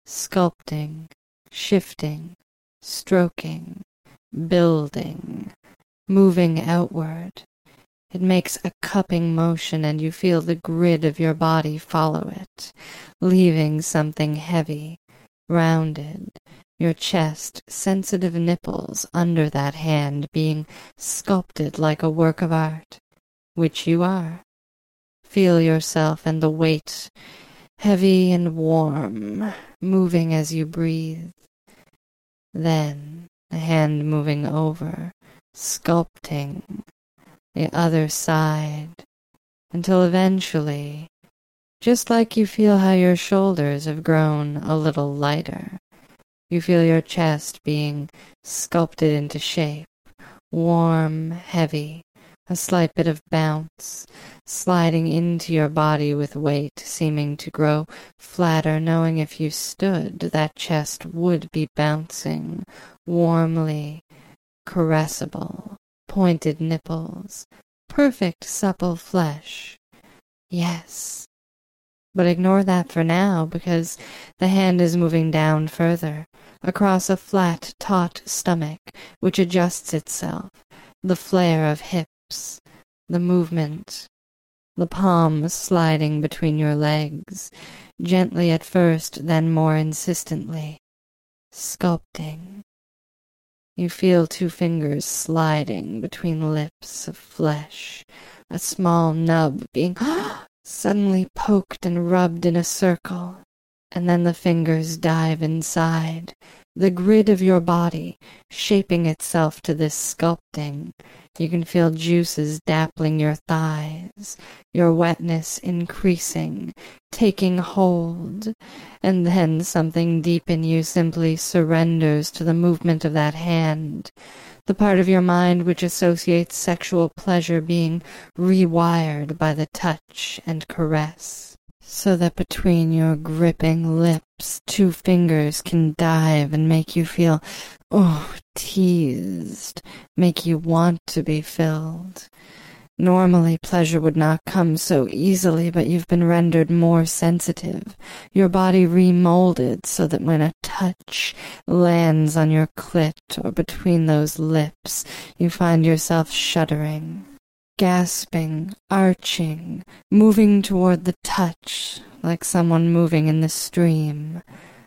sculpting, shifting, stroking, building, moving outward. It makes a cupping motion and you feel the grid of your body follow it, leaving something heavy, rounded, your chest, sensitive nipples under that hand being sculpted like a work of art, which you are. Feel yourself and the weight, heavy and warm, moving as you breathe. Then the hand moving over, sculpting the other side, until eventually, just like you feel how your shoulders have grown a little lighter, you feel your chest being sculpted into shape, warm, heavy, a slight bit of bounce, sliding into your body with weight, seeming to grow flatter, knowing if you stood, that chest would be bouncing, warmly caressable, pointed nipples, perfect supple flesh. Yes. But ignore that for now, because the hand is moving down further, across a flat, taut stomach, which adjusts itself, the flare of hips, the movement, the palms sliding between your legs, gently at first, then more insistently, sculpting. You feel 2 fingers sliding between lips of flesh, a small nub being suddenly poked and rubbed in a circle, and then the fingers dive inside, the grid of your body shaping itself to this sculpting. You can feel juices dappling your thighs, your wetness increasing, taking hold, and then something deep in you simply surrenders to the movement of that hand, the part of your mind which associates sexual pleasure being rewired by the touch and caress, so that between your gripping lips 2 fingers can dive and make you feel, teased, make you want to be filled. Normally, pleasure would not come so easily, but you've been rendered more sensitive, your body remolded so that when a touch lands on your clit or between those lips, you find yourself shuddering, gasping, arching, moving toward the touch like someone moving in the stream,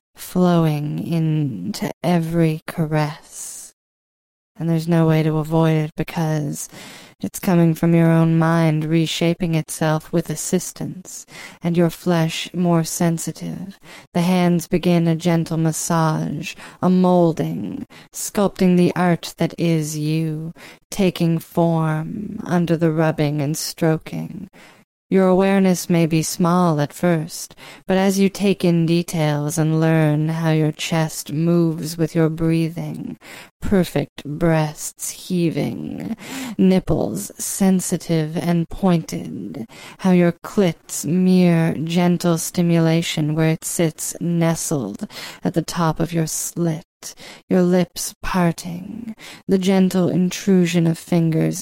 flowing into every caress. And there's no way to avoid it because it's coming from your own mind reshaping itself with assistance, and your flesh more sensitive. The hands begin a gentle massage, a molding, sculpting the art that is you, taking form under the rubbing and stroking. Your awareness may be small at first, but as you take in details and learn how your chest moves with your breathing, perfect breasts heaving, nipples sensitive and pointed, how your clit's mere gentle stimulation where it sits nestled at the top of your slit, your lips parting, the gentle intrusion of fingers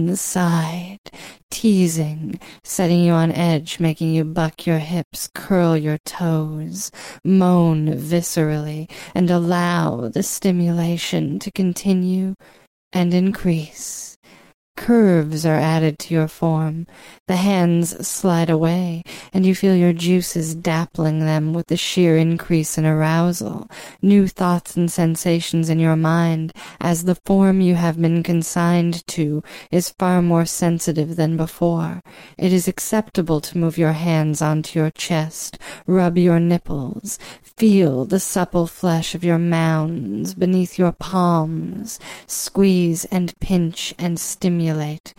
inside, teasing, setting you on edge, making you buck your hips, curl your toes, moan viscerally, and allow the stimulation to continue and increase. Curves are added to your form. The hands slide away, and you feel your juices dappling them with the sheer increase in arousal, new thoughts and sensations in your mind, as the form you have been consigned to is far more sensitive than before. It is acceptable to move your hands onto your chest, rub your nipples, feel the supple flesh of your mounds beneath your palms, squeeze and pinch and stimulate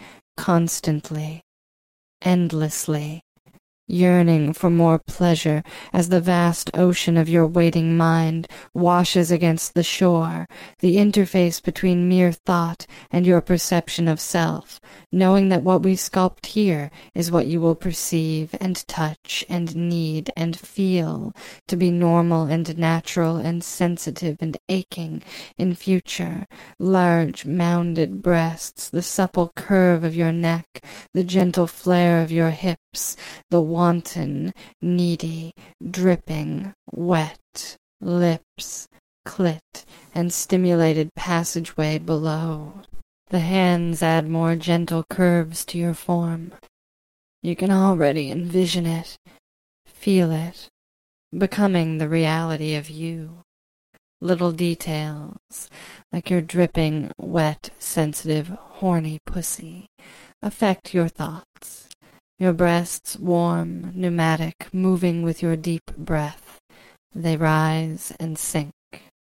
constantly, endlessly, yearning for more pleasure as the vast ocean of your waiting mind washes against the shore, the interface between mere thought and your perception of self, knowing that what we sculpt here is what you will perceive and touch and need and feel to be normal and natural and sensitive and aching in future. Large mounded breasts, the supple curve of your neck, the gentle flare of your hips, lips, the wanton, needy, dripping, wet lips, clit, and stimulated passageway below. The hands add more gentle curves to your form. You can already envision it, feel it, becoming the reality of you. Little details, like your dripping, wet, sensitive, horny pussy, affect your thoughts. Your breasts warm, pneumatic, moving with your deep breath. They rise and sink.